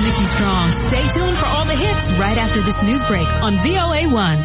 Nikki Strong. Stay tuned for all the hits right after this news break on VOA1.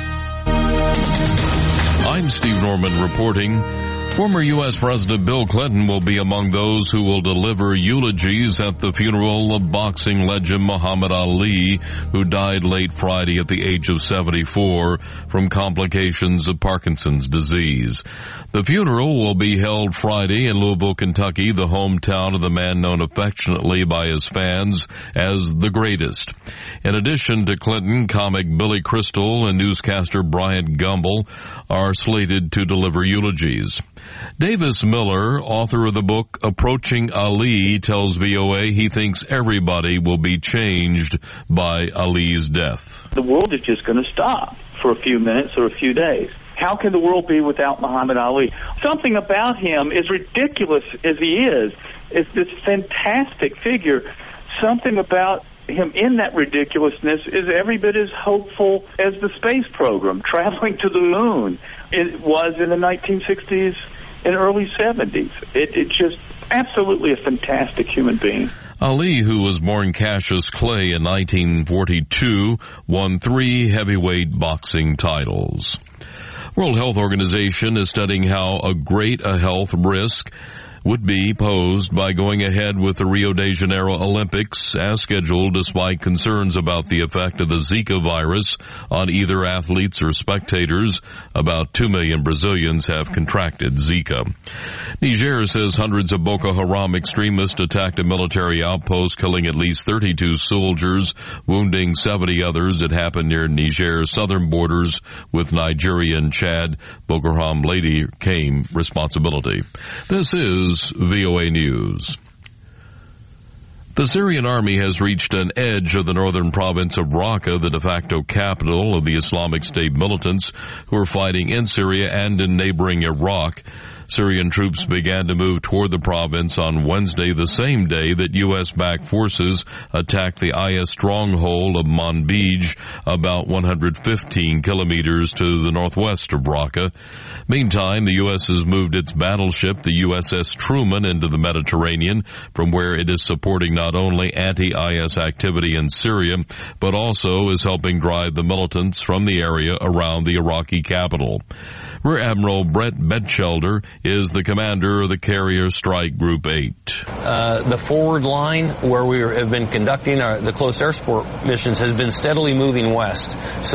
I'm Steve Norman reporting. Former U.S. President Bill Clinton will be among those who will deliver eulogies at the funeral of boxing legend Muhammad Ali, who died late Friday at the age of 74 from complications of Parkinson's disease. The funeral will be held Friday in Louisville, Kentucky, the hometown of the man known affectionately by his fans as the Greatest. In addition to Clinton, comic Billy Crystal and newscaster Bryant Gumbel are slated to deliver eulogies. Davis Miller, author of the book Approaching Ali, tells VOA he thinks everybody will be changed by Ali's death. The world is just going to stop for a few minutes or a few days. How can the world be without Muhammad Ali? Something about him, as ridiculous as he is this fantastic figure. Something about him in that ridiculousness is every bit as hopeful as the space program, traveling to the moon. It was in the 1960s and early 70s. It's just absolutely a fantastic human being. Ali, who was born Cassius Clay in 1942, won 3 heavyweight boxing titles. World Health Organization is studying how great a health risk would be posed by going ahead with the Rio de Janeiro Olympics as scheduled, despite concerns about the effect of the Zika virus on either athletes or spectators. About 2 million Brazilians have contracted Zika. Niger says hundreds of Boko Haram extremists attacked a military outpost, killing at least 32 soldiers, wounding 70 others. It happened near Niger's southern borders with Nigeria and Chad. Boko Haram later claimed responsibility. This is VOA News. The Syrian army has reached an edge of the northern province of Raqqa, the de facto capital of the Islamic State militants who are fighting in Syria and in neighboring Iraq. Syrian troops began to move toward the province on Wednesday, the same day that U.S.-backed forces attacked the IS stronghold of Manbij, about 115 kilometers to the northwest of Raqqa. Meantime, the U.S. has moved its battleship, the USS Truman, into the Mediterranean, from where it is supporting not only anti-IS activity in Syria, but also is helping drive the militants from the area around the Iraqi capital. Rear Admiral Brett Batchelder is the commander of the Carrier Strike Group 8. The forward line where we have been conducting the close air support missions has been steadily moving west,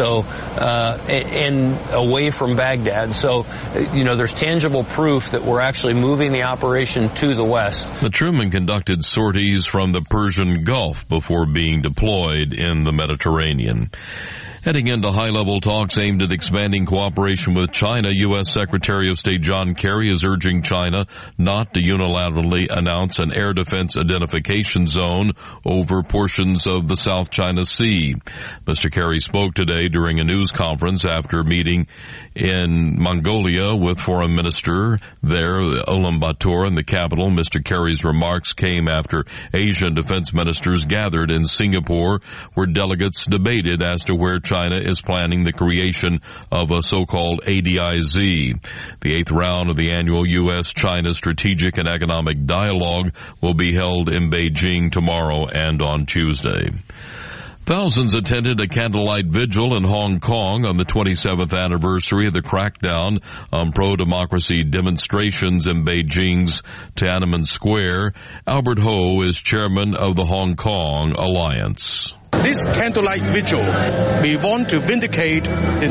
and away from Baghdad. So, there's tangible proof that we're actually moving the operation to the west. The Truman conducted sorties from the Persian Gulf before being deployed in the Mediterranean. Heading into high-level talks aimed at expanding cooperation with China, U.S. Secretary of State John Kerry is urging China not to unilaterally announce an air defense identification zone over portions of the South China Sea. Mr. Kerry spoke today during a news conference after meeting in Mongolia with Foreign Minister there, Ulaanbaatar, in the capital. Mr. Kerry's remarks came after Asian defense ministers gathered in Singapore, where delegates debated as to where China is planning the creation of a so-called ADIZ. The 8th round of the annual U.S.-China Strategic and Economic Dialogue will be held in Beijing tomorrow and on Tuesday. Thousands attended a candlelight vigil in Hong Kong on the 27th anniversary of the crackdown on pro-democracy demonstrations in Beijing's Tiananmen Square. Albert Ho is chairman of the Hong Kong Alliance. This candlelight vigil, we want to vindicate the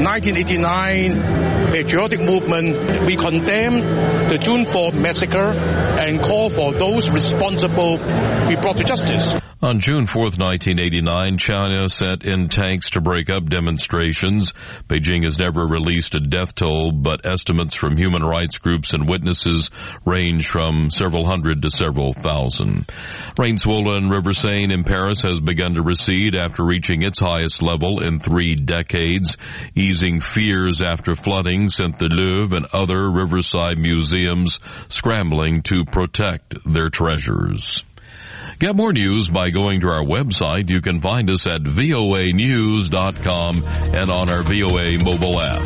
1989 patriotic movement. We condemn the June 4th massacre and call for those responsible be brought to justice. On June 4th, 1989, China sent in tanks to break up demonstrations. Beijing has never released a death toll, but estimates from human rights groups and witnesses range from several hundred to several thousand. Rain-swollen River Seine in Paris has begun to recede after reaching its highest level in 3 decades. Easing fears after flooding sent the Louvre and other riverside museums scrambling to protect their treasures. Get more news by going to our website. You can find us at voanews.com and on our VOA mobile app.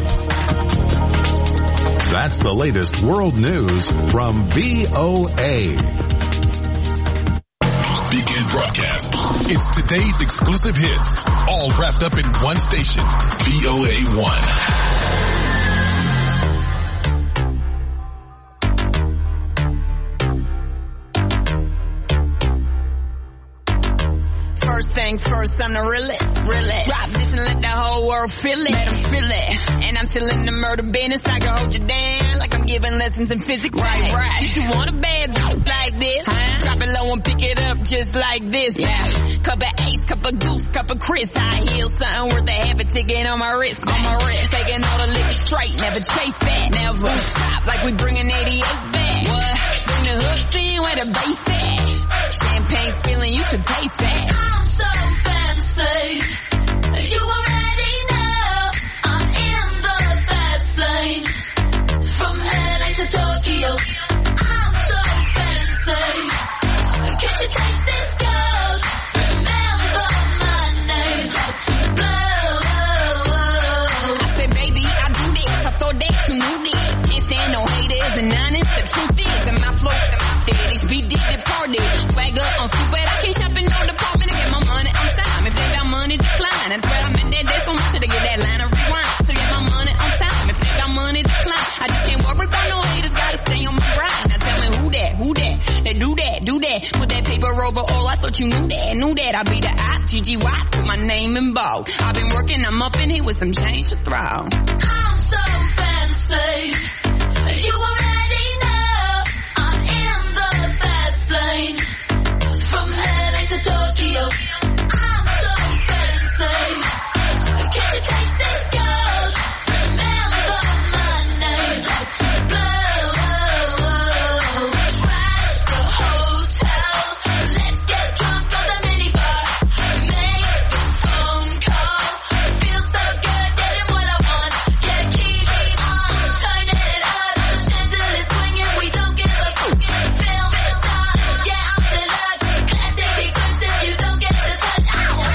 That's the latest world news from VOA. Begin broadcast. It's today's exclusive hits, all wrapped up in one station, VOA1. First things first, I'm the realest. Drop this and let the whole world feel it. Let them feel it. And I'm still in the murder business. I can hold you down like I'm giving lessons in physics. Right. Did you want a bad bitch like this? Huh? Drop it low and pick it up just like this. Yeah. Cup of Ace, cup of Goose, cup of Chris. High heels, something worth a half a ticket on my wrist. Taking all the liquor straight, never chase that. Never stop like we bringing 88 back. What? Bring the hooks in where the bass at. Champagne spilling, you should taste that. I'm so fancy. You already know I'm in the fast lane. From LA to Tokyo, I'm so fancy. Can't you taste this gold? Remember my name. Blow. I said, baby, I do this. I thought that you knew this. Can't stand no haters and honest. The truth is, and my flow, HBD departed. Swagger on stupid. I can't shop in no department to get my money on time. If they got money, decline. That's where I'm in there. There's so much to get that line of rewind. To get my money on time. If they got money, decline. I just can't worry about no haters. Gotta stay on my grind. Now tell me who that? They do that. Put that paper over all. I thought you knew that. I be the I-G-G-Y. Put my name in bold. I've been working. I'm up in here with some change to throw. I'm so fancy. You already know I'm in the fast lane. From LA to Tokyo, I'm so fancy. Can't you taste this gold? Remember my name. Blow. Crash the hotel. Let's get drunk on the minibar. Make the phone call. Feel so good getting what I want. Get a key on, turn it up. Chandelier swinging, we don't give a fuck. Film the star, yeah, I'm deluxe. Classic expensive, you don't get to touch.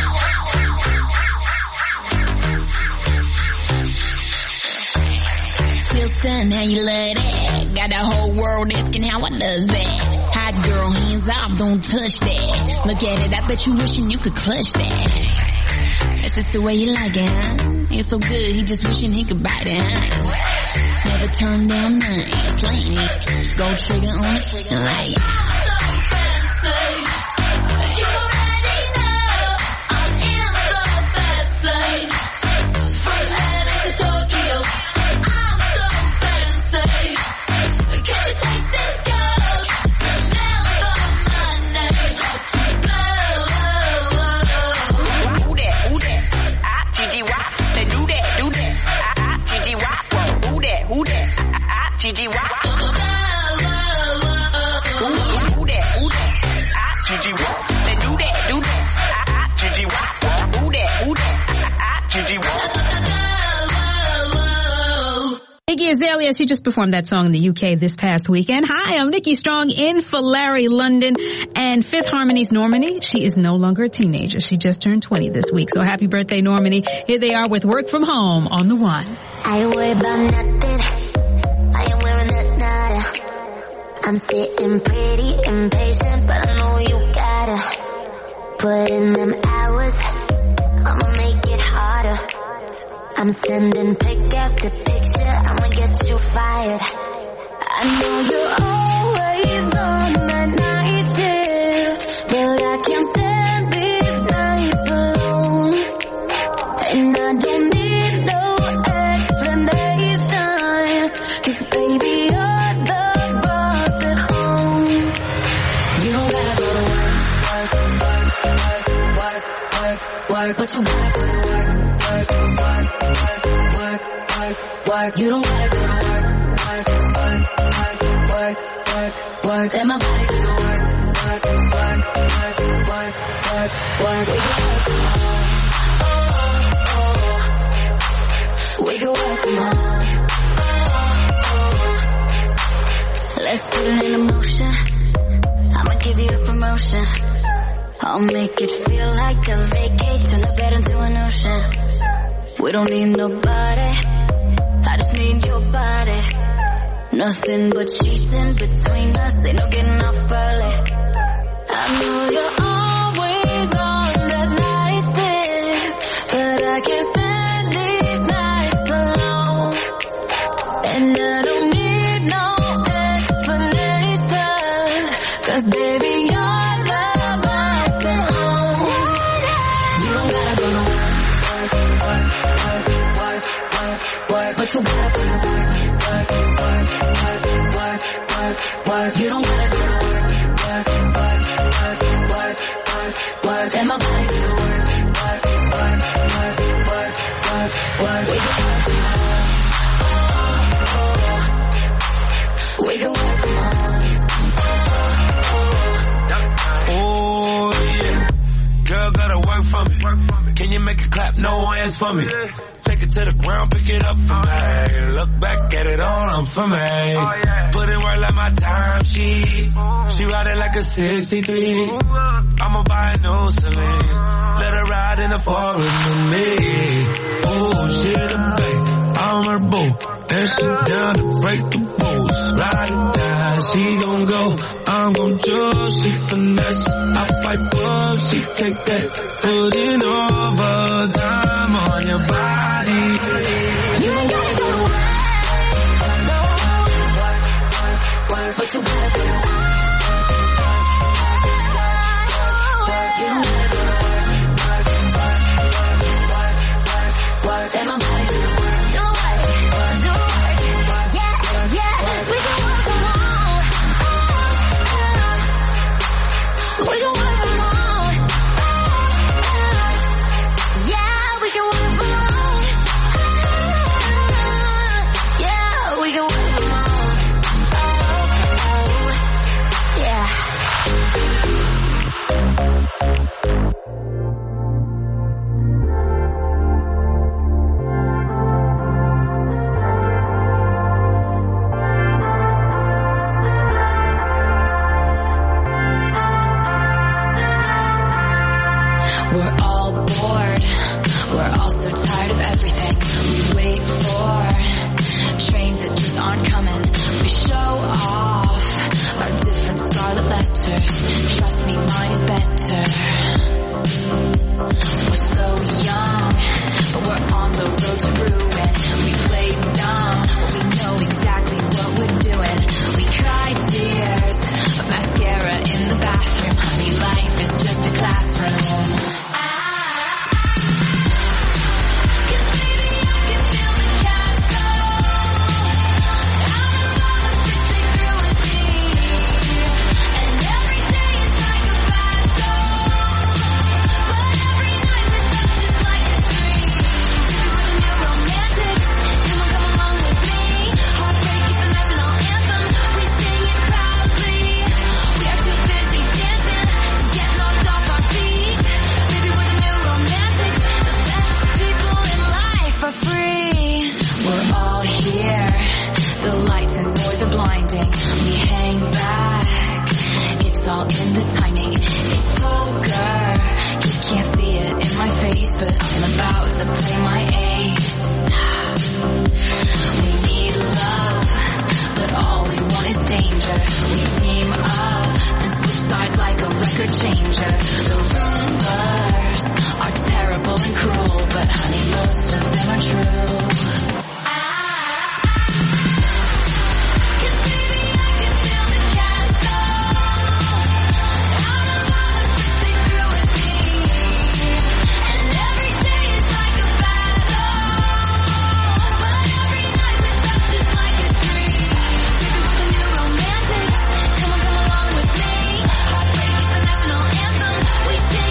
Real son, how you love that? Got the whole world asking how I does that. Hot girl, hands off, don't touch that. Look at it, I bet you wishing you could clutch that. That's just the way you like it, huh? It's so good, he just wishing he could bite it, huh? Never turn down nothing, slaying it. Gold trigger on the trigger like. I'm so fancy. You already know I'm in the fast lane. From LA to Tokyo, I'm so fancy. Can't you taste this gold? Remember my name. Blow. Who that? I-G-G-Y. They do that. I-G-G-Y. Who that? I-G-G-Y. Who that? I-G-G-Y. They do that. I-G-G-Y. Who that? I-G-G-Y. Iggy Azalea, she just performed that song in the UK this past weekend. Hi, I'm Nikki Strong in for Larry London and Fifth Harmony's Normani. She is no longer a teenager. She just turned 20 this week. So happy birthday, Normani. Here they are with Work From Home on the One. I ain't worried about nothing. I ain't wearing a nada. I'm sitting pretty impatient, but I know you gotta put in them hours. I'ma make it harder. I'm sending pic after picture, I'ma get you fired. I know you're always on that night shift, but I can't stand these nights alone. And I don't need no explanation, 'cause baby you're the boss at home. You don't gotta go to work, but you gotta go to work. You don't gotta go to work. Let my body do the work. We can work from home. Let's put it in motion. I'ma give you a promotion. I'll make it feel like a vacate. Turn the bed into an ocean. We don't need nobody. I just need your body. Nothing but sheets in between us. Ain't no getting off early. I know you're work. You don't gotta go to work. Work, work, work, work, work, work. And my body do the work. Work, work, work, work, work, work. We can work from home. We can work from home. Oh yeah, girl gotta work for me. Can you make it clap? No hands for me. Take it to the ground, pick it up for me. Look back at it all, I'm for me. Put in work like my time sheet. She ride it like a 63. I'ma buy a new Celine. Let her ride in the forest with me. Oh, she the babe, I'm her boo. And she down to break the rules. Ride or die, she gon' go. I'm gon' choose, she finesse. I fight for, she take that. Put in overtime on your body. You ain't gotta go to work. No, work, work, work, but you gotta go to work. Work, you don't gotta go to work. Work, work, work, work, work, and my body do the work. Do work, do work, yeah, yeah, we can work from home. We can work from home. Yeah, we can work from home. Yeah, we can work from home. Yeah. We're all bored. We're all so tired of everything. We wait for trains that just aren't coming. We show off our different scarlet letters. Trust me, mine is better. We're so young, but we're on the road to ruin. We play dumb, but we know exactly what we're doing. We cry tears of mascara in the bathroom. Honey, life is just a classroom. We sing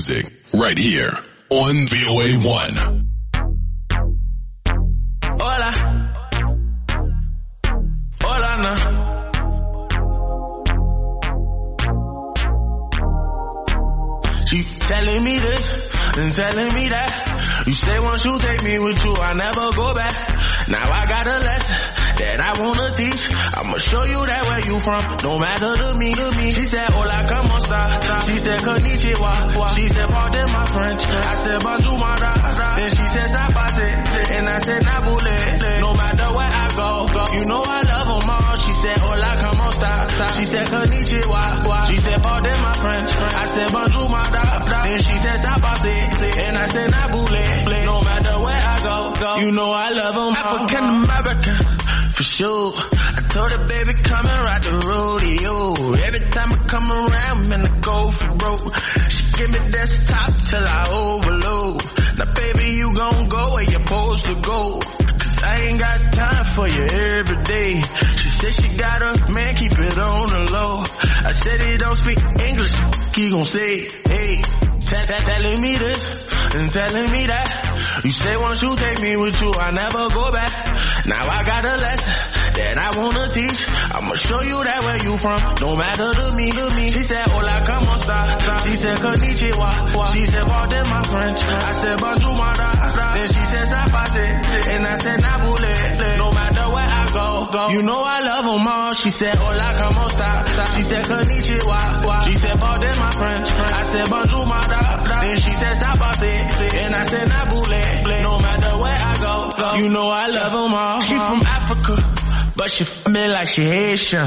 music right here on VOA1. Hola. Hola, no. She telling me this and telling me that. You say once you take me with you, I never go back. Now I got a lesson that I wanna teach. I'ma show you that where you from, no matter to me. She said, hola, como esta? She said, konnichiwa. She said, pardon my French. I said, bonjour, mara. Then she said, zapate. And I said, nabule. No matter where I go, you know I love them all. She said, hola, como esta? She said, konnichiwa. She said, pardon my French. I said, bonjour, mara. Then she said, zapate. And I said, nabule. No matter where I go, you know I love them all. African American, for sure. I told her, baby, come and ride the rodeo. Every time I come around, man, I go for broke. She give me desktop till I overload. Now, baby, you gon' go where you're supposed to go. Cause I ain't got time for you every day. She said she got a man, keep it on the low. I said he don't speak English, he gon' say, hey. Telling me this and telling me that. You say once you take me with you, I never go back. Now I got a lesson that I wanna teach. I'ma show you that where you from, no matter to me. She said, hola, como esta? She said, konnichiwa. She said, pardon my French. I said, bonjour, mara. Then she said, zapate. And I said, nabule. No matter where I go, you know I love them all. She said, hola, como esta? She said, konnichiwa. She said, pardon my French. I said, bonjour, mara. Then she said, zapate. And I said, nabule. No matter where I go, you know I love them all. She from Africa, but she feel like she Haitian.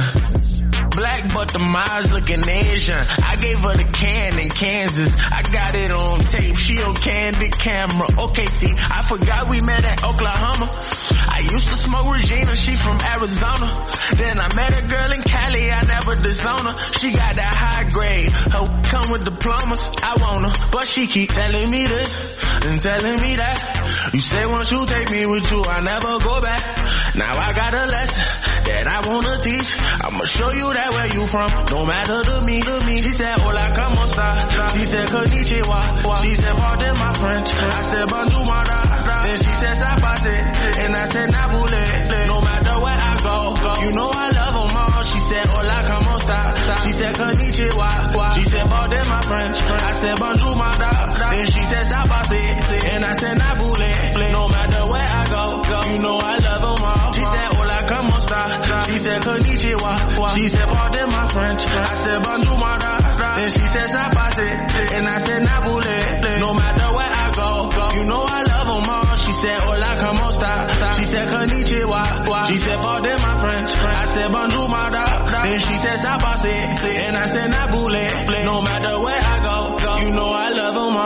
Black but the miles looking Asian. I gave her the can in Kansas. I got it on tape. She on candid camera. Okay, see, I forgot we met at Oklahoma. I used to smoke Regina. She from Arizona. Then I met a girl in Cali. I never disown her. She got that high grade. Hope come with diplomas. I want her, but she keep telling me this and telling me that. You say once you take me with you, I never go back. Now I got a lesson that I wanna teach. I'ma show you that where you from, no matter to me. She said, hola, como esta? She said, konnichiwa. She said, pardon my French. I said, bonjour, mara. Then she said, zapate. And I said, nabule. No matter where I go, you know I love them all. She said, hola, como esta? She said, konnichiwa. She said, pardon my French. I said, bonjour, mara. Then she said, zapate. And I said, nabule. No matter where I go, you know I love them all. She said, hola, como esta? She said, konnichiwa. She said, pardon my French. I said, bonjour, mara. Then she said, zapate. And I said, nabule. No matter where I go, you know I love them all. She said, hola, como esta? She said, konnichiwa. She said, pardon my French. I said, bonjour, mara. Then she said, zapate. And I said, nabule. No matter where I go, you know I love them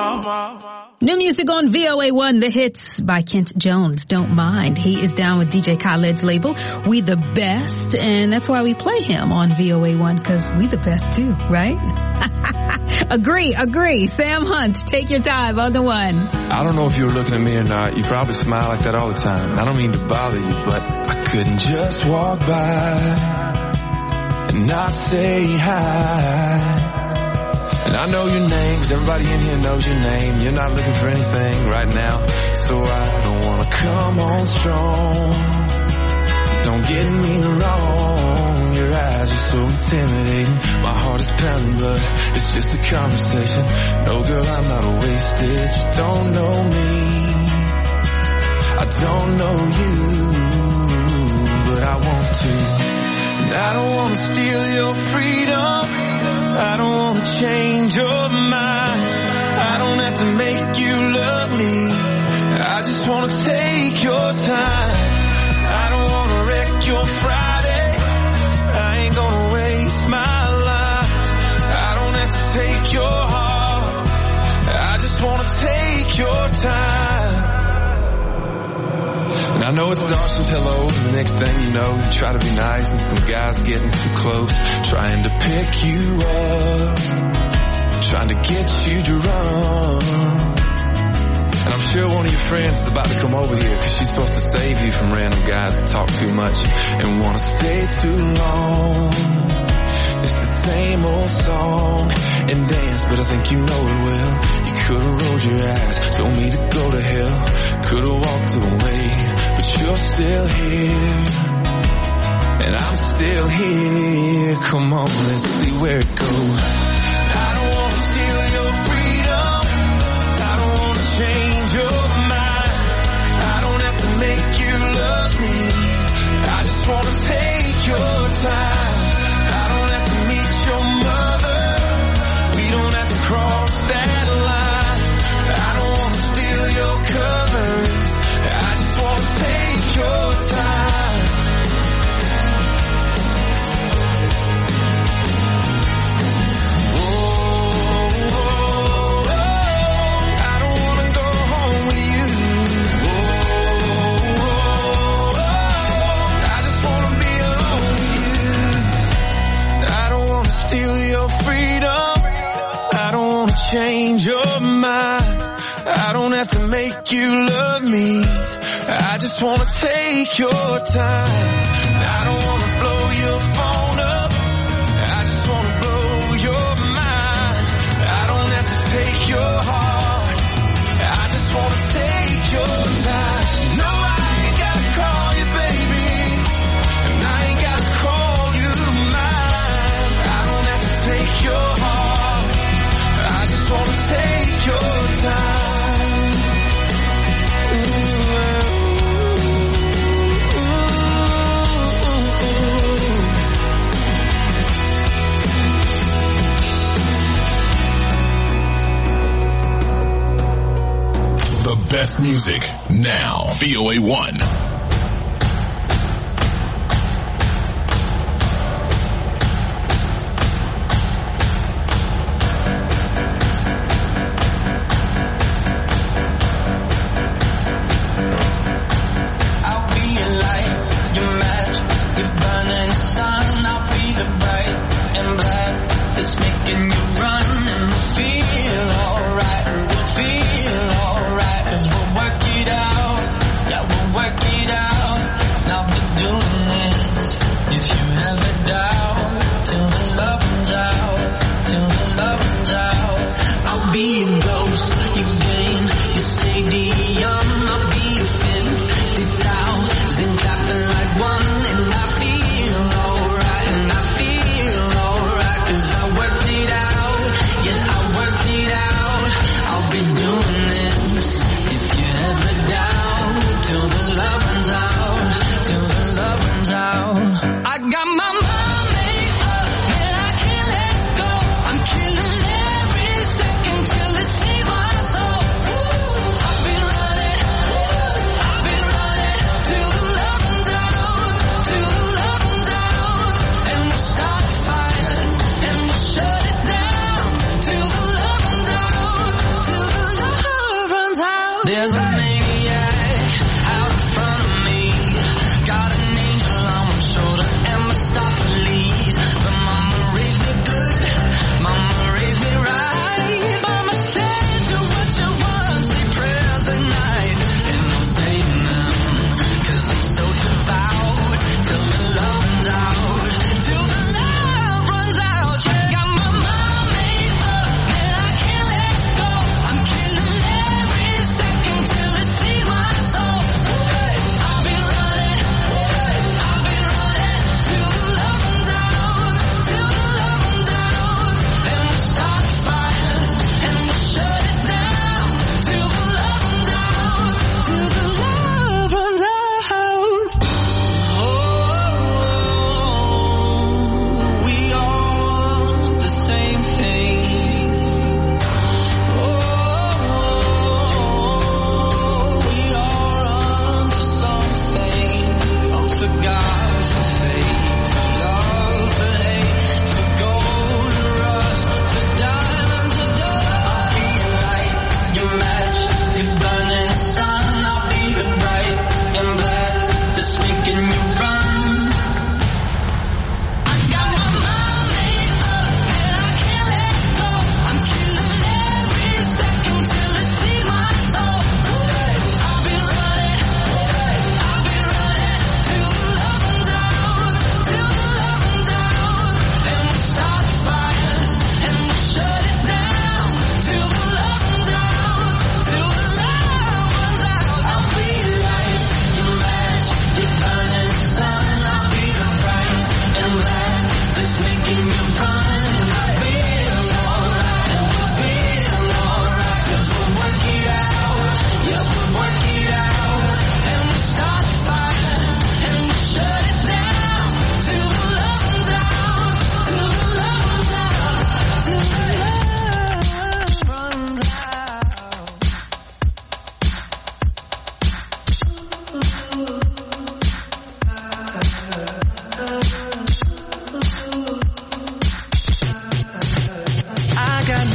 all. New music on VOA1, The Hits by Kent Jones. Don't mind. He is down with DJ Khaled's label, We the Best, and that's why we play him on VOA1, because we the best too, right? Agree. Sam Hunt, take your time on the one. I don't know if you were looking at me or not. You probably smile like that all the time. I don't mean to bother you, but I couldn't just walk by and not say hi. And I know your name, 'cause everybody in here knows your name. You're not looking for anything right now, so I don't wanna come on strong. Don't get me wrong, your eyes are so intimidating. My heart is pounding, but it's just a conversation. No, girl, I'm not wasted. You don't know me, I don't know you, but I want to. And I don't wanna steal your freedom, I don't wanna change your mind. I don't have to make you love me, I just wanna take your time. I don't wanna wreck your Friday, I ain't gonna waste my life. I don't have to take your heart, I just wanna take your time. And I know it's dark since hello, and the next thing you know, you try to be nice, and some guy's getting too close, trying to pick you up, trying to get you to run. And I'm sure one of your friends is about to come over here, 'cause she's supposed to save you from random guys that talk too much and want to stay too long. It's the same old song and dance, but I think you know it well. You could've rolled your eyes, told me to go to hell. Could've walked away, but you're still here. And I'm still here. Come on, let's see where it goes. I don't wanna steal your freedom. I don't wanna change your mind. I don't have to make you love me. I just wanna take your time. I don't have to meet your mother. We don't have to cross that line. I don't wanna steal your covers. I just wanna take your time. Change your mind. I don't have to make you love me. I just wanna take your time. I don't wanna blow your phone up. I just wanna blow your mind. I don't have to take your heart. I just wanna take your time. No, I ain't gotta call you baby, and I ain't gotta call you mine. I don't have to take your heart. I just wanna take your time. The best music now. VOA1. Worked it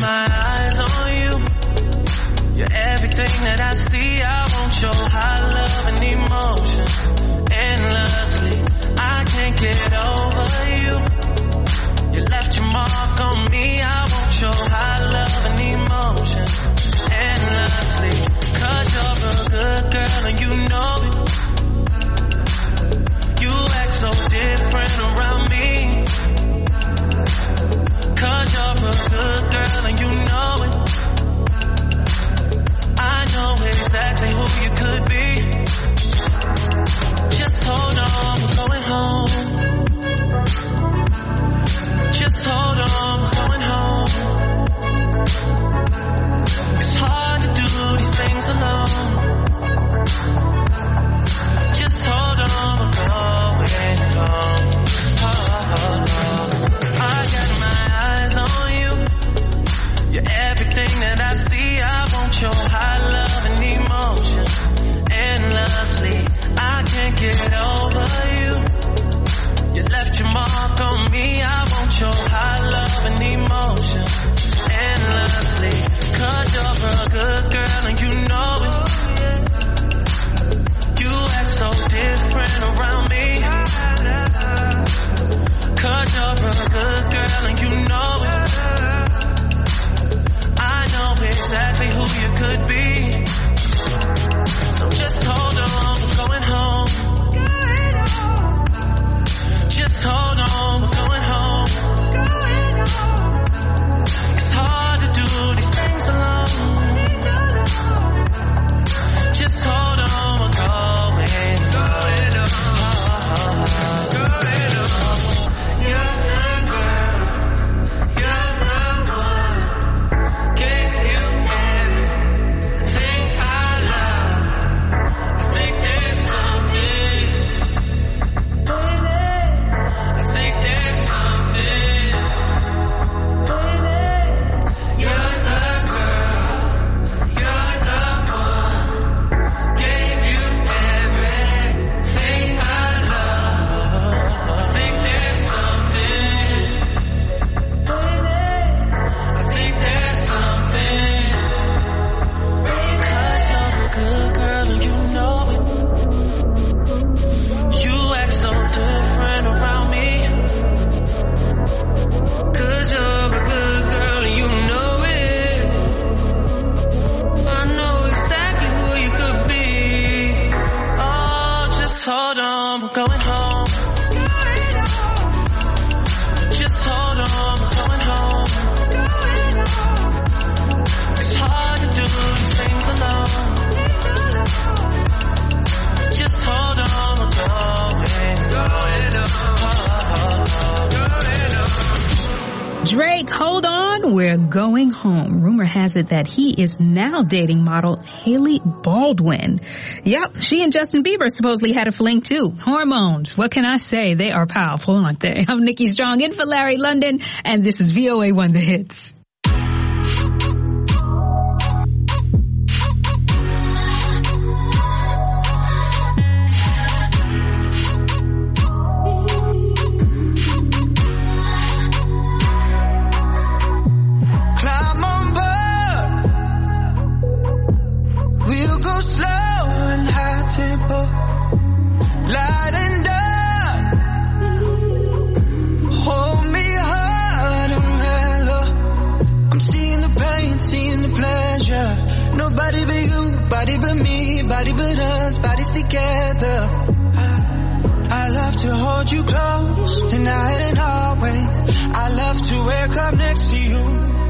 my eyes on you. You're everything that I see. I want your high love and emotion endlessly. I can't get over you. You left your mark on me. I want your high love and emotion endlessly. 'Cause you're a good girl and you know it. You act so different around me. 'Cause you're a good girl and you know it. I know exactly who you could be. Just hold on, we're going home. Just hold on, we're going home. It's hard to do these things alone. Just hold on, we're going home. I got my eyes on you. You're everything that I see. I want your high love and emotion endlessly. I can't get over you. You left your mark on me. I want your high love and emotion endlessly. 'Cause you're a good girl and you know it. You act so different around me. 'Cause you're a good girl and you know it. I know exactly who you could be. So just hold on, we're going home. Just hold on, we're going home. It's hard to do these things alone. Just hold on, we're going home. You're the girl, you're the one. Gave you everything I love. I think there's something. I think there's something. You're the girl, you're the one. Gave you everything I love. I think there's something. I think there's something. 'Cause you're a good girl and you know it. You act so different around me. 'Cause you're a good girl and you know it. I know exactly who you could be. Oh, just hold on, we're going home. Just hold on, we're going home. It's hard to do these things alone. Just hold on, we're Drake, hold on, we're going home. Rumor has it that he is now dating model Hailey Baldwin. Yep, she and Justin Bieber supposedly had a fling too. Hormones, what can I say? They are powerful, aren't they? I'm Nikki Strong in for Larry London, and this is VOA1 The Hits. Climb on board. We'll go slow and high tempo. Light and dark. Hold me hard and mellow. I'm seeing the pain, seeing the pleasure. Nobody but you, body but me, body but us, bodies together. I love to hold you close tonight and always. I love to wake up next to you.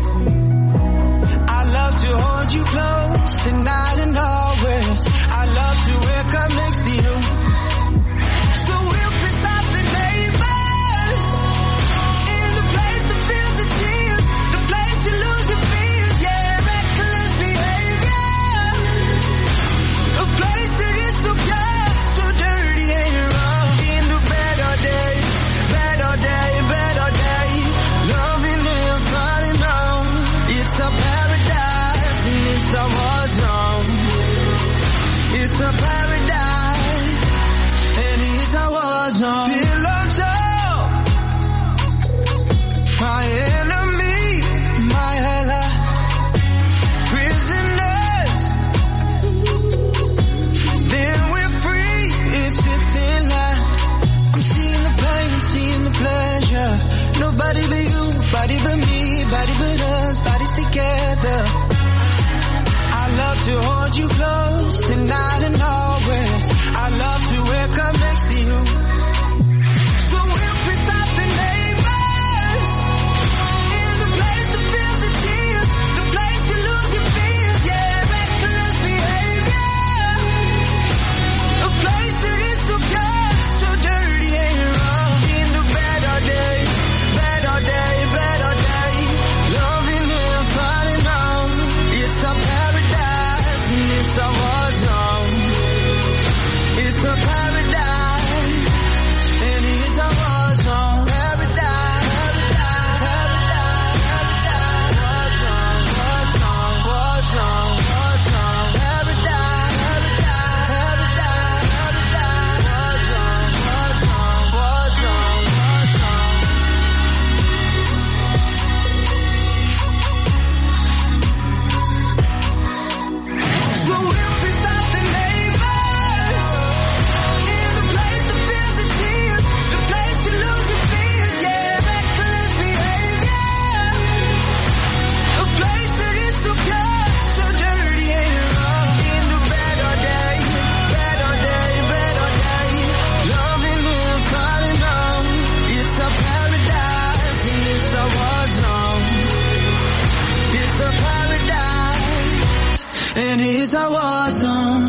I love to hold you close tonight and always. I love to wake up next to you. So we'll piss off the neighbors. In the place to feel the tears. The place to lose your fears. Yeah, reckless behavior. A place that is so pure, so dirty and rough. In the better day, better day, better day. Loving and falling nobody but us, bodies together. I love to hold you close tonight and always. I love to wake up next to you. So we'll piss off the neighbors in the place to feel the tears, the place to lose your fears, yeah, reckless behavior, a place that is so pure, so dirty and rough. In the better day, better day, better day, loving and falling on. It's a paradise and it's a war zone. It's a paradise and it's a war zone. Paradise, paradise, paradise, war zone, war zone, war zone, paradise, paradise, paradise, war zone, war zone, war zone, war zone. So we'll piss off the neighbors in the place to feel the tears, the place to lose your fears, yeah, reckless behavior, a place that is so pure, so dirty and rough. In the better day, better day, better day, loving and falling on. It's a paradise and it's a war zone. It's a paradise and it's a war zone.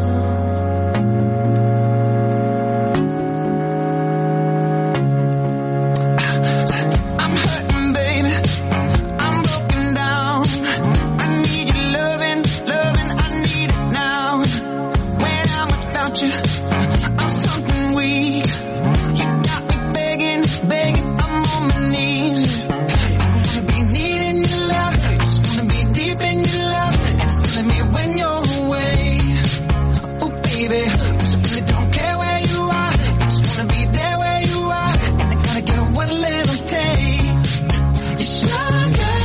I'm hurting, baby. I'm broken down. I need your loving, loving. I need it now. When I'm without you, I'm something weak. You got me begging, begging. I'm on my knees. I wanna be needing your love. I just wanna be deep in your love. And it's killing me when you're away. Oh, baby, 'cause I really don't care where you are. I just wanna be there where you are. And I gotta get one little taste. You're sugar,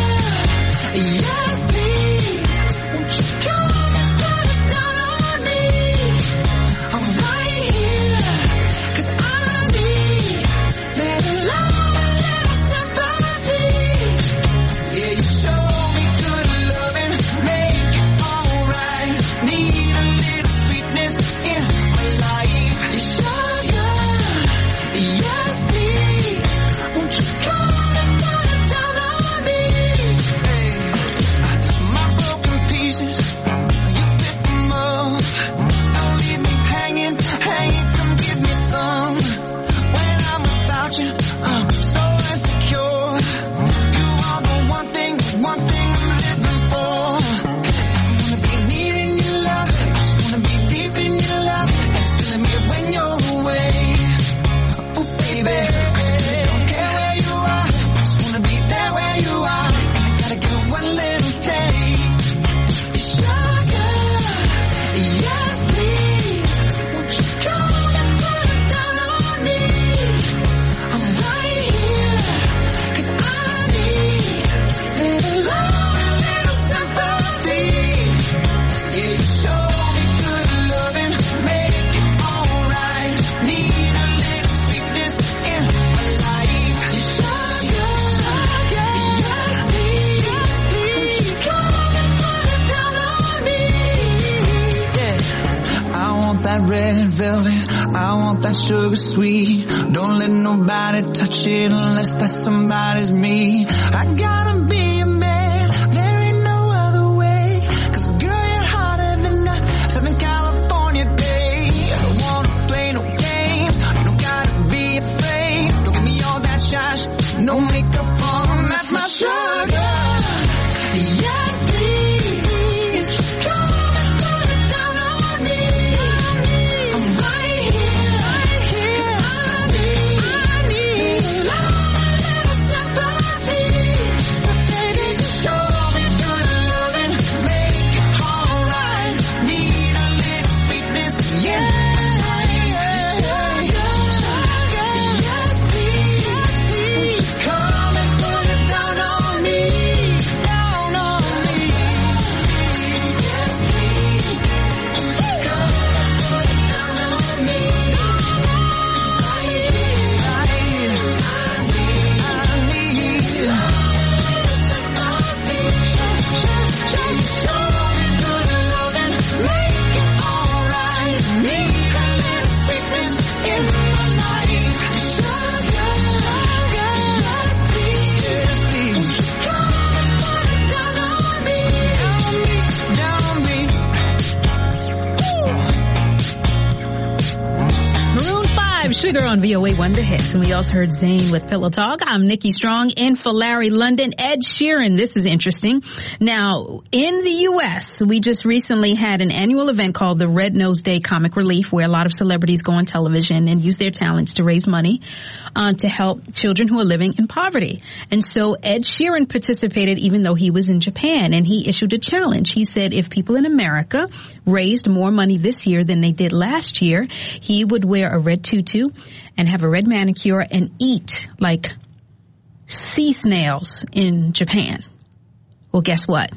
yes, please. Won't you come and put it down on me? I'm right here, 'cause I need little love and little sympathy. Yeah, you show me good loving, make it alright. Need a little sweetness in my life. You sugar, yes, please. Won't you come and put it down on me? Hey, my broken pieces, you pick them up. Don't leave me hanging, hanging. Come give me some. When I'm without you, I'm so insecure. You are the one thing I'm living for. I wanna be needing your love. I just wanna be deep in your love. And it's killing me when you're away. Oh, baby, I really don't care where you are. I just wanna be there where you are. And I gotta get one little taste. Sugar, yes, please. Won't you come and put it down on me? I'm right here, 'cause I need little love and little sympathy. Yeah, you show me good loving, make it alright. Need a little sweetness in my life. You sugar, yes, please. Won't you come and put it down on me? Yeah, I want that red velvet, I want that sugar sweet. Don't let nobody touch it unless that somebody's me. I gotta be a man, there ain't no other way. 'Cause girl, you're hotter than a Southern California day. I don't wanna play no games, you don't gotta be afraid. Don't give me all that shush, no makeup on, that's my sugar. Yes, please. Come and put it down on me. I'm right here, 'cause I need love and little sympathy. Sugar on VOA1 The Hits. And we also heard Zayn with Pillow Talk. I'm Nikki Strong in for Larry London. Ed Sheeran, this is interesting. Now, in the U.S., we just recently had an annual event called the Red Nose Day Comic Relief, where a lot of celebrities go on television and use their talents to raise money to help children who are living in poverty. And so Ed Sheeran participated even though he was in Japan, and he issued a challenge. He said if people in America raised more money this year than they did last year, he would wear a red tutu and have a red manicure and eat like sea snails in Japan. Well, guess what?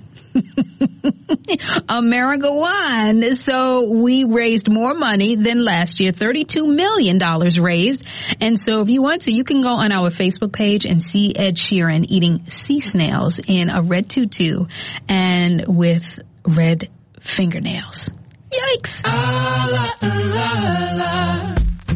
America won. So we raised more money than last year, $32 million raised. And so if you want to, you can go on our Facebook page and see Ed Sheeran eating sea snails in a red tutu and with red fingernails. Yikes. La, la, la.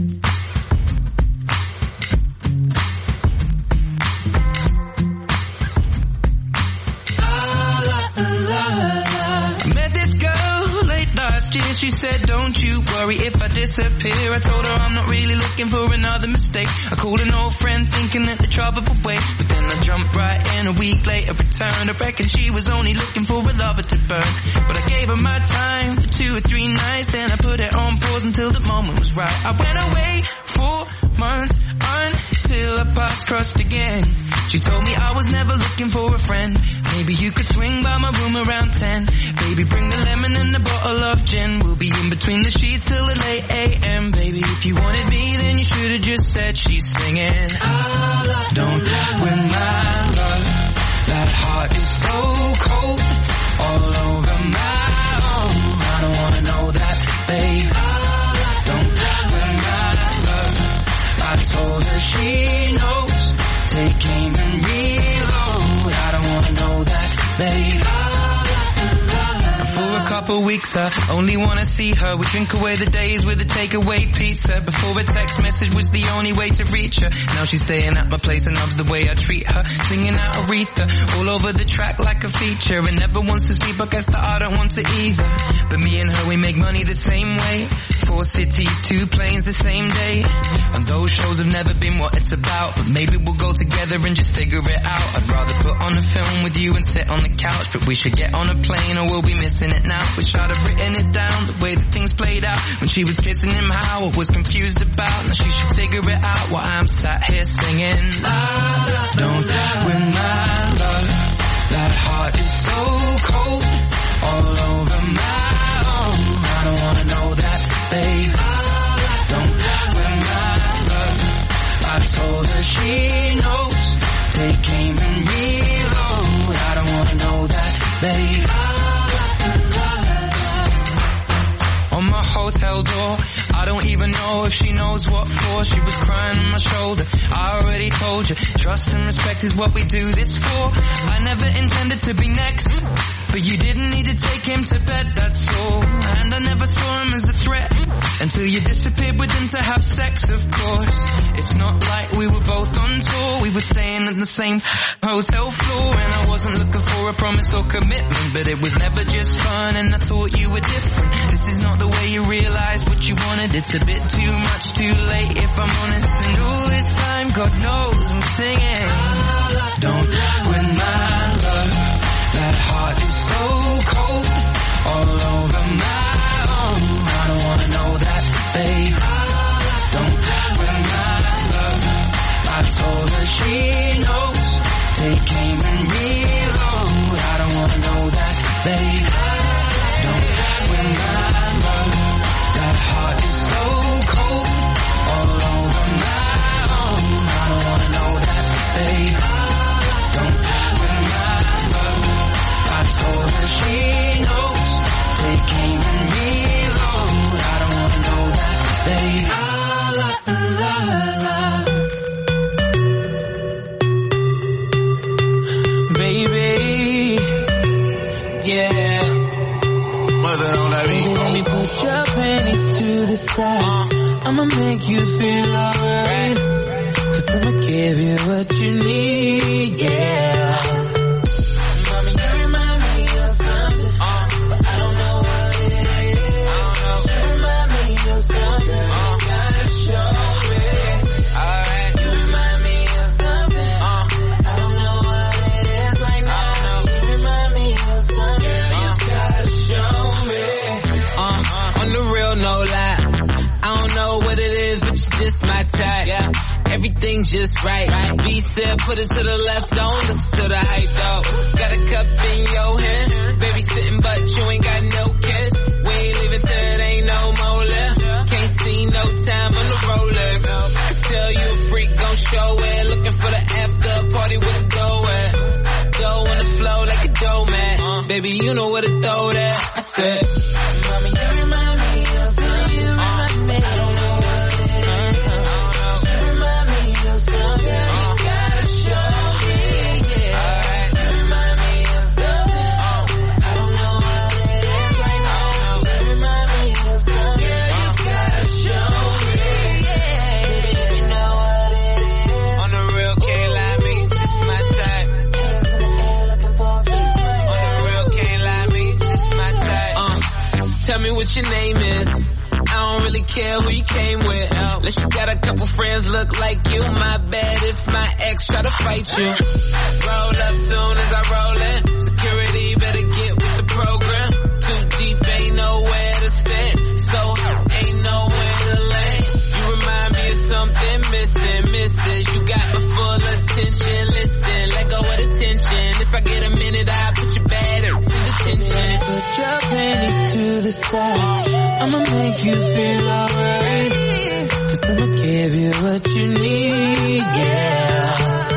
She said, don't you worry if I disappear. I told her I'm not really looking for another mistake. I called an old friend thinking that the trouble would wait, but then I jumped right in. A week later returned. I reckon she was only looking for a lover to burn, but I gave her my time for 2 or 3 nights. Then I put it on pause until the moment was right. I went away 4 months until our paths crossed again. She told me I was never looking for a friend. Maybe you could swing by my room around 10. Baby, bring the lemon and a bottle of gin. We'll be in between the sheets till the late a.m. Baby, if you wanted me, then you should have just said she's singing. Don't win my love. That heart is so cold, all over my own. I don't wanna know that, babe. Don't win my love. I told her she knows. Take aim and reload. I don't wanna know that, babe. For a couple weeks I only wanna see her. We drink away the days with a takeaway pizza. Before a text message was the only way to reach her. Now she's staying at my place and loves the way I treat her. Singing out Aretha all over the track like a feature. And never wants to sleep, I guess that I don't want to either. But me and her, we make money the same way. 4 cities, 2 planes the same day. And those shows have never been what it's about, but maybe we'll go together and just figure it out. I'd rather put on a film with you and sit on the couch, but we should get on a plane or we'll be missing it now. Wish I'd have written it down, the way that things played out. When she was kissing him, how I was confused about. Now she should figure it out while I'm sat here singing. Don't win my love. That heart is so cold, all over my own. I don't wanna know that, babe. Don't win my love. I told her she knows. Take aim and reload. I don't wanna know that, babe. On my hotel door, I don't even know if she knows what for. She was crying on my shoulder. I already told you, trust and respect is what we do this for. I never intended to be next, but you didn't need to take him to bed, that's all. And I never saw him as a threat until you disappeared with him to have sex, of course. It's not like we were both on tour. We were staying in the same hotel floor, and I wasn't looking for a promise or commitment, but it was never just fun, and I thought you were different. This is not the way you realize what you wanted. It's a bit too much, too late, if I'm honest. And all this time, God knows I'm singing. Don't win my love. That heart is so cold, all over my own. I don't wanna know that, babe. Don't win my love. I told her she knows. Take aim and reload. I don't wanna know that, babe. Don't win my love. That heart is so cold, all over my own. I don't wanna know that, babe. Don't win my love. I told her she knows. Take aim and reload. I don't wanna know that, babe. Baby, yeah. Baby, let me put your panties to the side. I'ma make you feel alright, 'cause I'ma give you what you need, yeah. Mommy, you remind me of something, but I don't know what it is. You remind me of something, gotta show it. Yeah, everything just right. B said put it to the left, don't listen to the hype, though. Got a cup in your hand, baby sitting but you ain't got no kiss. We ain't leaving till it ain't no more left. Can't see no time on the Rolex. I can tell you a freak gon' show it. Looking for the after party with a go at. Go on the flow like a dough man. Baby, you know where to throw that. I said, mommy, you remind me of something. You remind me. I don't know what it is. You remind me of something. You gotta show me, yeah. Alright. You remind me of something. I don't know what it is right now. You remind me of something. Girl, you gotta show me, yeah. Baby, if you know what it is. On the real, can't lie me, just my type. Hands in the air looking for a beat. On the real, can't lie me, just my type. Tell me what your name is. I don't really care who you came with. Unless you got a couple friends look like you. My bad if my ex try to fight you. Roll up soon as I roll in. Security better get with the program. Too deep, ain't nowhere to stand. So ain't nowhere to land. You remind me of something missing, missus. You got my full attention. Listen, let go of the tension. If I get a minute, I'll put your batteries in detention. Put your panties to the side. I'ma make you feel alright. 'Cause I'ma give you what you need, yeah.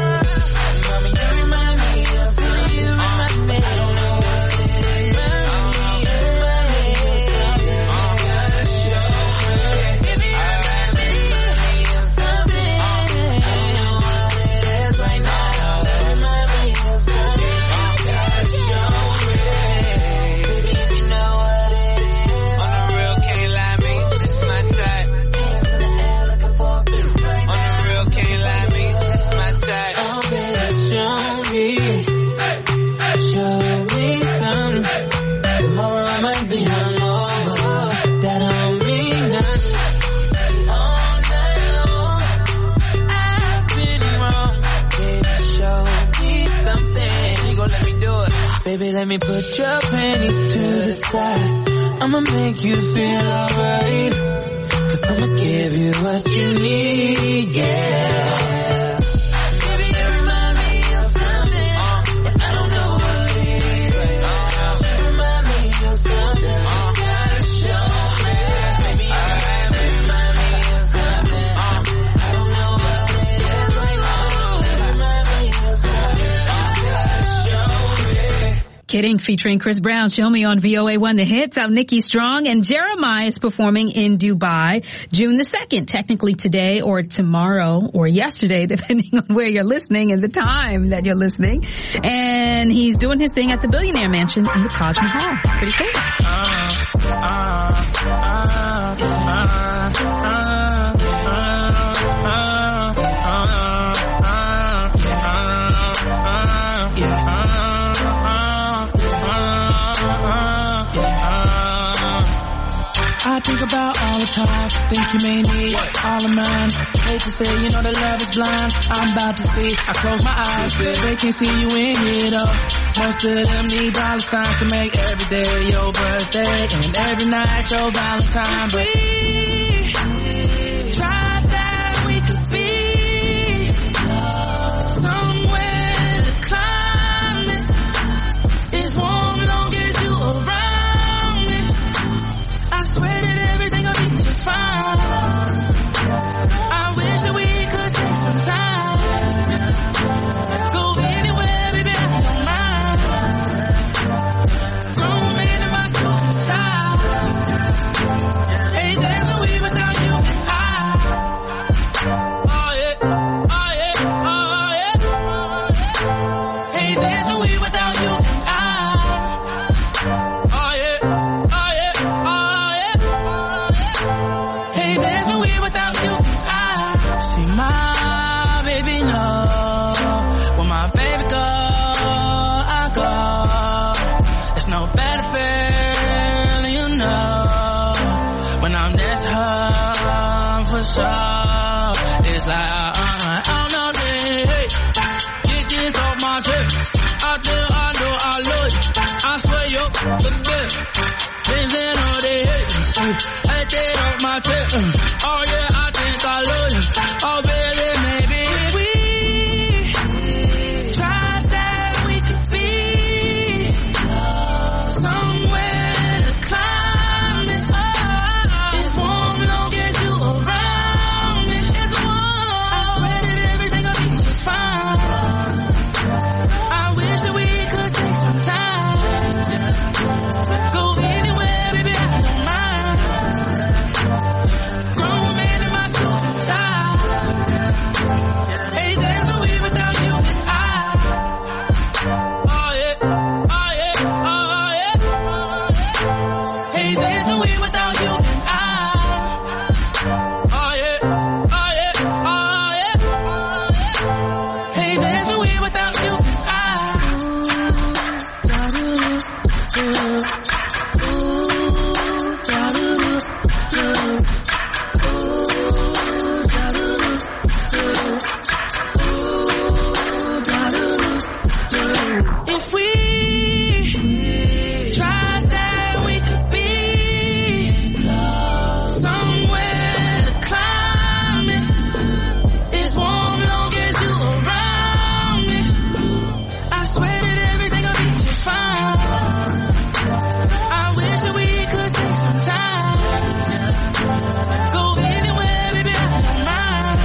Mommy, you remind me of something. You remind me. I don't know what it is. You remind me of something. Gotta show me. Baby, you remind me of something. I don't know what it is right now. You remind me of something. Gotta show me. Baby, if you know what it is. On the real, can't lie me, just my type. Hands in the air looking for a beat right now. On the real, can't lie me, just my type. Oh, baby, show me something. Tomorrow I might be hungover. That don't mean nothing. All night long, I've been wrong. Baby, show me something. You gon' let me do it. Baby, let me put your panties to the side. I'ma make you feel alright. 'Cause I'ma give you what you need, yeah. Baby, you remind me of something. I don't know what it is. You remind me of something. Gotta show me. Baby, you remind me of something. I don't know what it is right now. You remind me of something. Gotta show me. Kidding, featuring Chris Brown. Show me on VOA1 The Hits. I'm Nikki Strong, and Jeremiah is performing in Dubai June the 2nd, technically today or tomorrow or yesterday, depending on where you're listening and the time that you're listening. And he's doing his thing at the Billionaire Mansion in the Taj Mahal. Pretty cool. I think about all the time, think you may need all of mine. Hate to say, you know that love is blind. I'm about to see, I close my eyes, they can't see you in here though. Most of them need dollar signs to make every day your birthday and every night your Valentine. But we tried that we could be somewhere the climate is warm long as you around me. I swear that everything will be just fine. I wish that we could take some time. Go anywhere, baby, I don't mind. Grown man in my suit and tie. Hey, there's no way without you and I. Oh yeah, oh yeah, oh yeah. Hey, there's no way without you and I. Oh yeah, oh yeah, oh yeah. Hey, there's no way without you and I. See my baby know where my baby go, I go. There's no better feeling, you know, when I'm next to her for sure. It's like I don't know this. Get this off my chest. I know I love you. I swear you're the best. Things in all day hate. Take it off my chest. Oh yeah, I think I love you. Oh that everything will be just fine. I wish that we could take some time. Go anywhere, baby, I don't mind.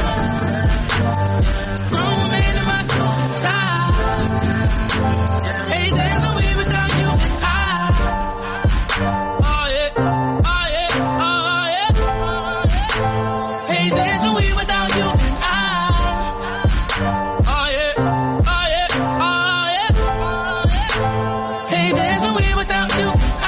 Grown man in my soul and time. Hey, there's no way without you and I. Oh yeah, oh yeah, oh yeah. Hey, there's no way without you and I. Oh yeah, oh yeah, oh yeah. Hey, there's no way without you and I.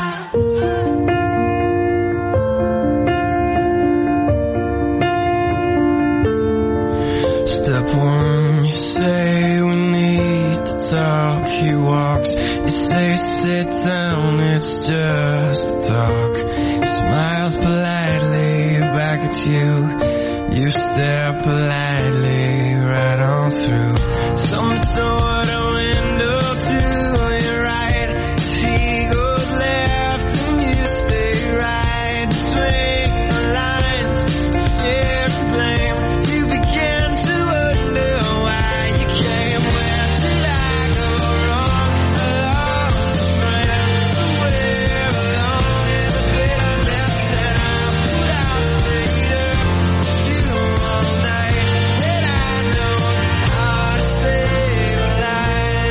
Step one, you say we need to talk. He walks, you say sit down, it's just a talk. He smiles politely back at you. You stare politely right on through some sort of window to your right. He goes left and you stay right. Between the lines, fear and blame. You begin to wonder why you came. Where did I go wrong? I lost a friend somewhere along in the bitterness that I put out straighter. You all night, and I know how to save a life.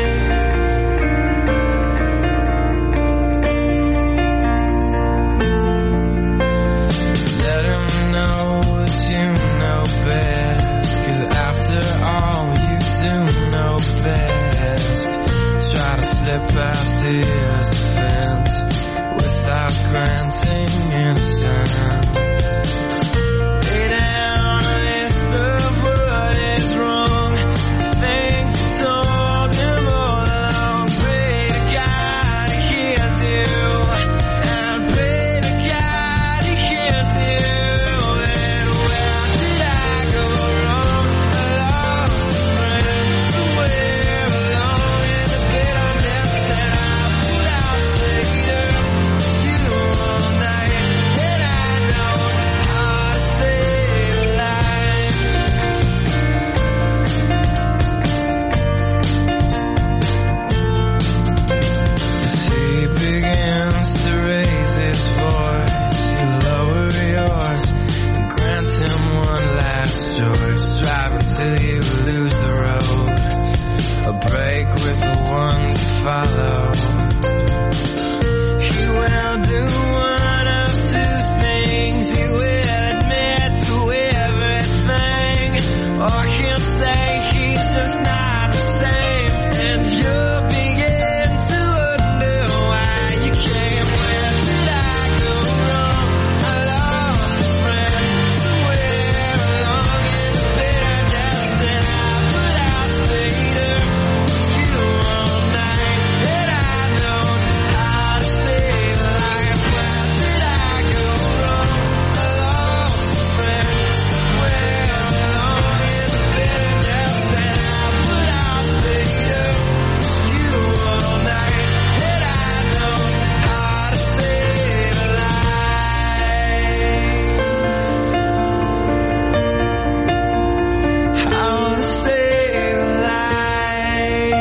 Let him know that you know best, 'cause after all you do know best. Try to slip past his defense without granting innocence. Lay down a list of what is wrong, things you told him all along. Pray to God he hears you, and pray to God he hears you. And where did I go wrong? I lost a friend somewhere along in the bitterness that I put out later. You all night, and I know how to save a life. As he begins to raise his voice, you lower yours and grant him one last choice. Drive until you lose the road, a break with the ones you follow. He will do one of two things. He will admit to everything, or he'll say he's just not the same. And you'll begin to wonder why you came. Where did I go wrong? I lost a friend somewhere along in the bitterness that I put out later. You all night, and I know how to save a life. Where did I go wrong? I lost a friend somewhere along in the bitterness that I put out later. You all night, and I know how to save a life. How to save a life.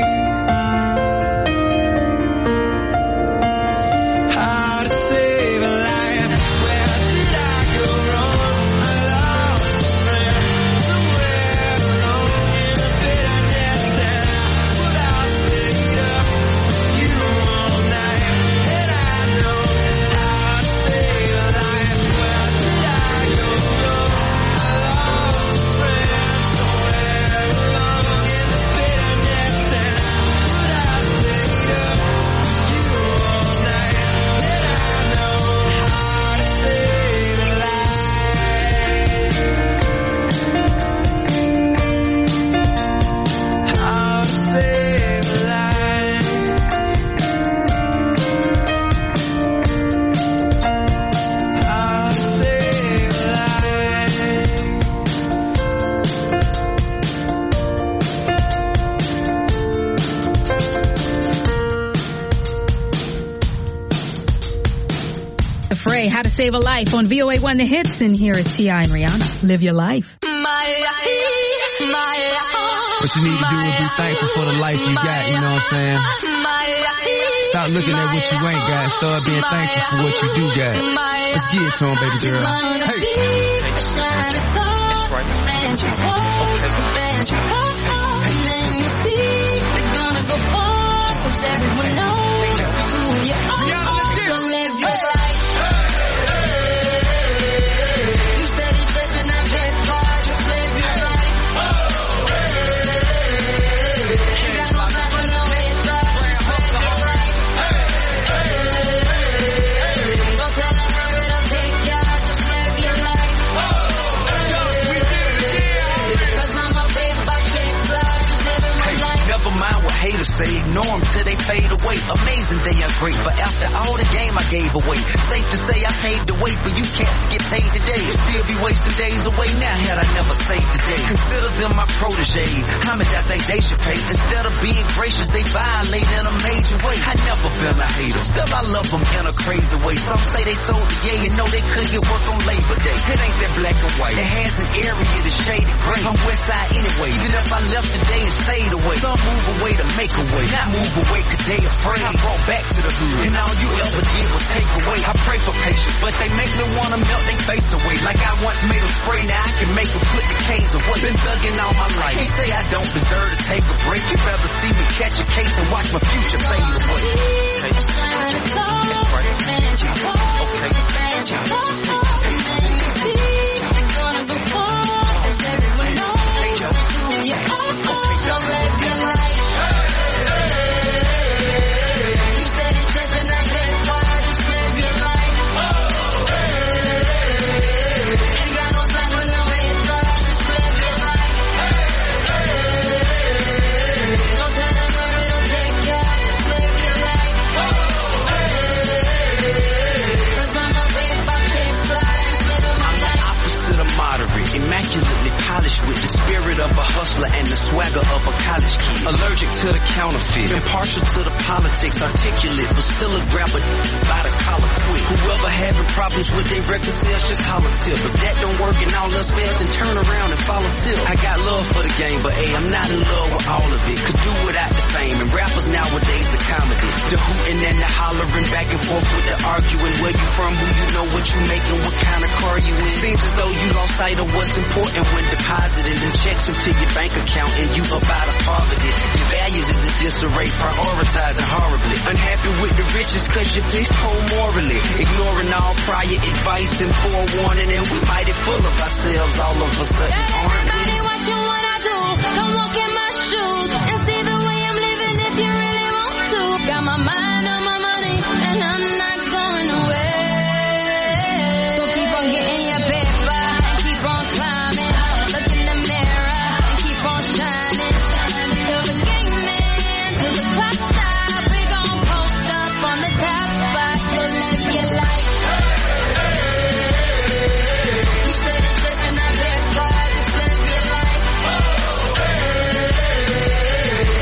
How to save a life. Where did I go wrong? I lost a friend somewhere along in the bitterness that I put out later. You all night, and I know how to save a life. Where did I go wrong? I lost a friend somewhere along in the bitterness that I put out later. You all night, and I know how to save a life. How to save a life. How to save a The Fray, How to Save a Life on VOA1 The Hits. And here is T.I. and Rihanna. Live your life. My life, my life. What you need to do is be thankful for the life you got, you know what I'm saying? Stop looking at what you ain't got. Start being thankful for what you do got. Let's get it to him, baby girl. Hey. Haters say ignore them till they fade away. Amazing they are great, but after all the game I gave away. Safe to say I paved the way for you cats to get paid today. Still be wasting days away now had I never saved the day. Consider them my protege. How much I think they should pay? Instead of being gracious, they violate in a major way. I never been a hater, still I love them in a crazy way. Some say they sold the yay and know they couldn't get work on Labor Day. It ain't that black and white. It has an area that's shaded gray. I'm west side anyway. Even if I left today and stayed away, some move away to make a way, not move away cause they afraid. I brought back to the hood, and all you ever did was take away. I pray for patience, but they make me wanna melt they face away. Like I once made them spray, now I can make them put the canes away. Been thugging all my life, they say I don't deserve to take a break. You'd rather see me catch a case and watch my future fade away. Immaculately polished with the spirit of a hustler and the swagger of a college kid. Allergic to the counterfeit, impartial to the politics, articulate, but still a grabber by the collar quick. Whoever having problems with their record sales, just holler tip. If that don't work and all else fails, then turn around and follow tip. I got love for the game, but hey, I'm not in love with all of it. Could do without the fame, and rappers nowadays are comedy. The hooting and the hollering, back and forth with the arguing. Where you from, who you know, what you making, what kind of car you in. Seems as though you lost sight of what's important when deposited in checks into your bank account and you up out of poverty. Your values is in disarray, prioritizing horribly. Unhappy with the riches cause you're dead whole morally. Ignoring all prior advice and forewarning, and we mighty full of ourselves all of a sudden. Everybody watching what I do. Don't walk in my shoes and see the way I'm living if you really want to. Got my mind on my money and I'm not going away. So keep on getting your paper and keep on climbing. Look in the mirror and keep on shining. Till the game ends, till the clock stops, we gon' post up on the top spot. So live your life. You said it's just in that bed, just live your life.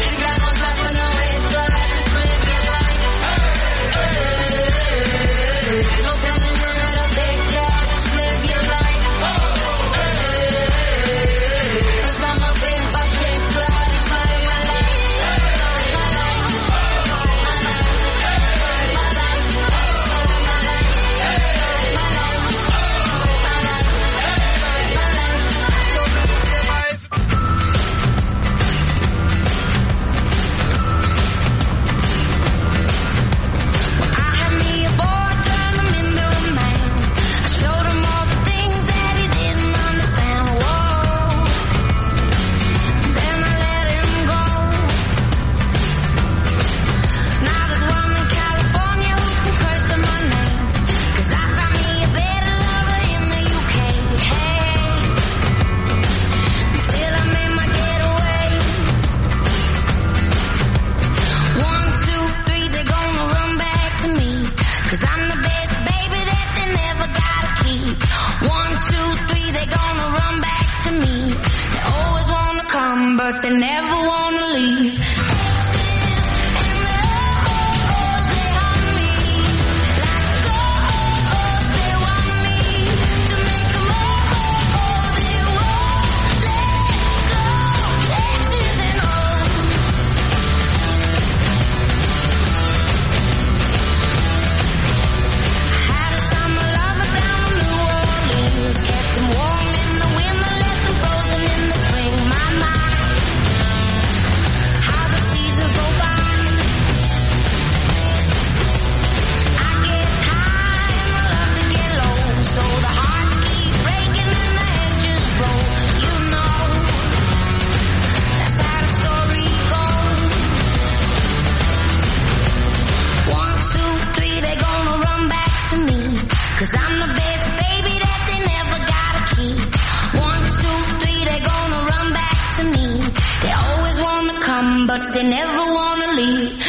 slowly.